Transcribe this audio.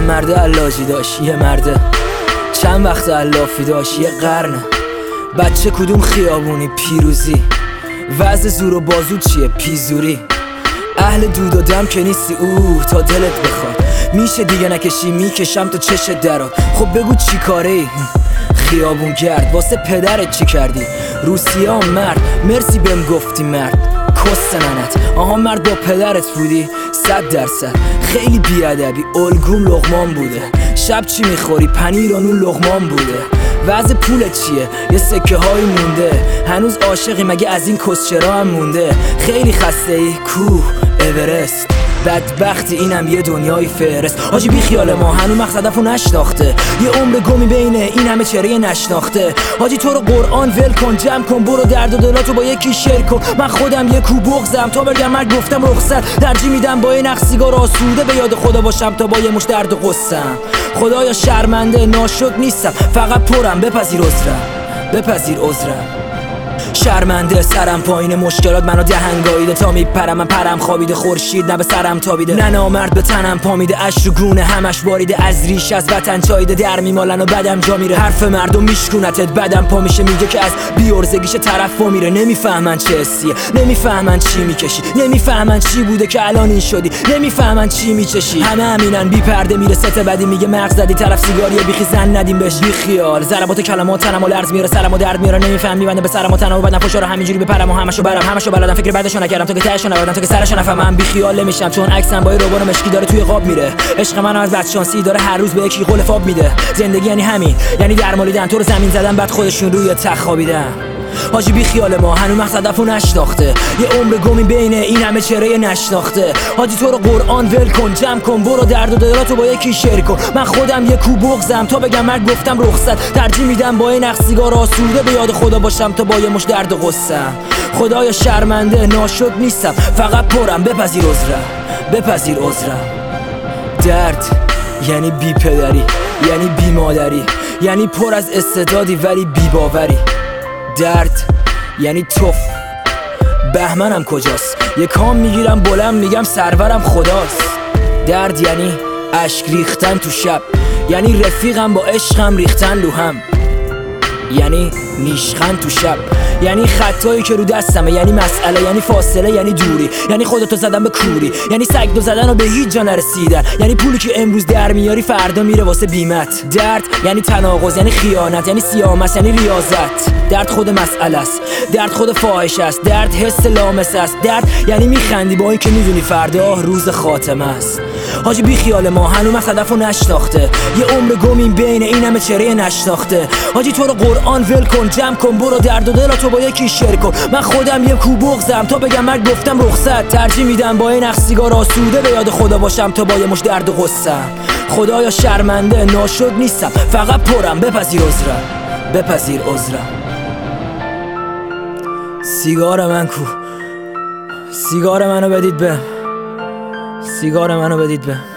چند مرده علاجی داشت یه مرده، چند وقت علافی داشت یه قرنه. بچه کدوم خیابونی پیروزی، وضع زور و بازو چیه پیزوری. اهل دود و دم که نیستی تا دلت بخواد، میشه دیگه نکشی میکشم تو چشت درات. خب بگو چی کاره ای خیابون گرد، واسه پدرت چی کردی؟ روسیه هم مرد، مرسی بهم گفتی مرد. کس ننت آها مرد با پدرت بودی 100%. خیلی بیادبی الگوم لغمان بوده، شب چی میخوری پنیر و نون لغمان بوده. وضع پولت چیه؟ یه سکه هایی مونده، هنوز عاشقی مگه از این کسچرا هم مونده؟ خیلی خسته ای کوه اورست، بدبختی اینم یه دنیای فرست. حاجی بی خیال ما هنو مقصدفو نشناخته، یه عمر گمی بینه این همه چهره نشناخته. حاجی تو رو قرآن ول کن جمع کن، برو درد و دلاتو با یکی شیر کن. من خودم یه کو بغزم تا بگم مرگ گفتم رخصت، ترجیح میدم با این نخ سیگار آسوده به یاد خدا باشم تا با یه مش درد و قصم. خدایا شرمنده ناشد نیستم، فقط پرم بپذیر عذرم، بپذیر عذرم. شرمنده سرم پایین مشکلات منو دهنگاییده، تا میپرم من پرم خوابیده، خورشید نه به سرم تابیده. نه نامرد به تنم پامیده، اشک رو گونه همش باریده، از ریش از وطن چاییده، در میمالن و بدم جا میره. حرف مردم میشکونتت بدم پا میشه، میگه که از بیورزگیش طرف وا میره. نمیفهمن چه حسیه، نمیفهمن چی میکشی، نمیفهمن چی بوده که الان این شدی، نمیفهمن چی میچشی. همه همینن بی پرده میره ست بدی، میگه مغز زدی طرف سیگاریه بیخی زن ندیم بهش بی خیال. ضربات کلمات تنمو لرز میاره، سرمو درد میاره، نمیفهم میبنده به سرمو تنمو بعد نفوشا رو همینجوری بپرم و همشو برم، همشو بلدم فکر بعدشو نکردم تا که تهشو نبردم، تا که سرشو نفهمم. بی خیال نمیشم چون عکسم با روبان مشکی داره توی قاب میره. عشق منو از بدشانسی داره هر روز به یکی قول فاب میده. زندگی یعنی همین، یعنی درمالیدن تو رو زمین زدن بعد خودشون روی تخت خوابیدن. حاجی بی خیال ما هنو مقصدفو نشناخته، یه عمر گمی بینه این همه چهره نشناخته. حاجی تو رو قرآن ول کن جمع کن، برو درد و دلاتو با یکی شیر کن. من خودم یه کو بغزم تا بگم مرگ گفتم رخصت، ترجیح میدم با این نخ سیگار آسوده به یاد خدا باشم تا با یه مش درد و قصم. خدایا شرمنده ناشد نیستم، فقط پرم بپذیر عذرم، بپذیر عذرم. درد یعنی بی پدری، یعنی بی مادری، یعنی پر از استعدادی ولی بی باوری. درد یعنی توف بهمنم کجاست، یه کام میگیرم بلند میگم سرورم خداست. درد یعنی اشک ریختن تو شب، یعنی رفیقم با عشقم ریختن رو هم، یعنی نیشخند تو شب، یعنی خطایی که رو دستمه، یعنی مسئله، یعنی فاصله، یعنی دوری، یعنی خودتو زدن به کوری، یعنی سگ دو زدن و به هیچ جا نرسیدن، یعنی پولی که امروز در میاری فردا میره واسه بیمت. درد یعنی تناقض، یعنی خیانت، یعنه سیامس، یعنی ریاضت. درد خود مسئله است، درد خود فاحش است، درد حس لامس است. درد یعنی میخندی با این که میدونی فردا روز خاتمه است. حاجی بی خیال ما هنو مقصدفو نشناخته، یه عمر گمیم بین این همه چهره نشناخته. حاجی تو رو قرآن ول کن جمع کن، برو درد و دلاتو با یکی شیر کن. من خودم یه کو بغزم تا بگم مرگ گفتم رخصت، ترجیح میدم با این نخ سیگار آسوده به یاد خدا باشم تا با یه مش درد و قصم. خدایا شرمنده ناشد نیستم، فقط پرم بپذیر عذرم، بپذیر عذرم. سیگار من کو؟ سیگار منو بدید به، سیگار منو بدید به.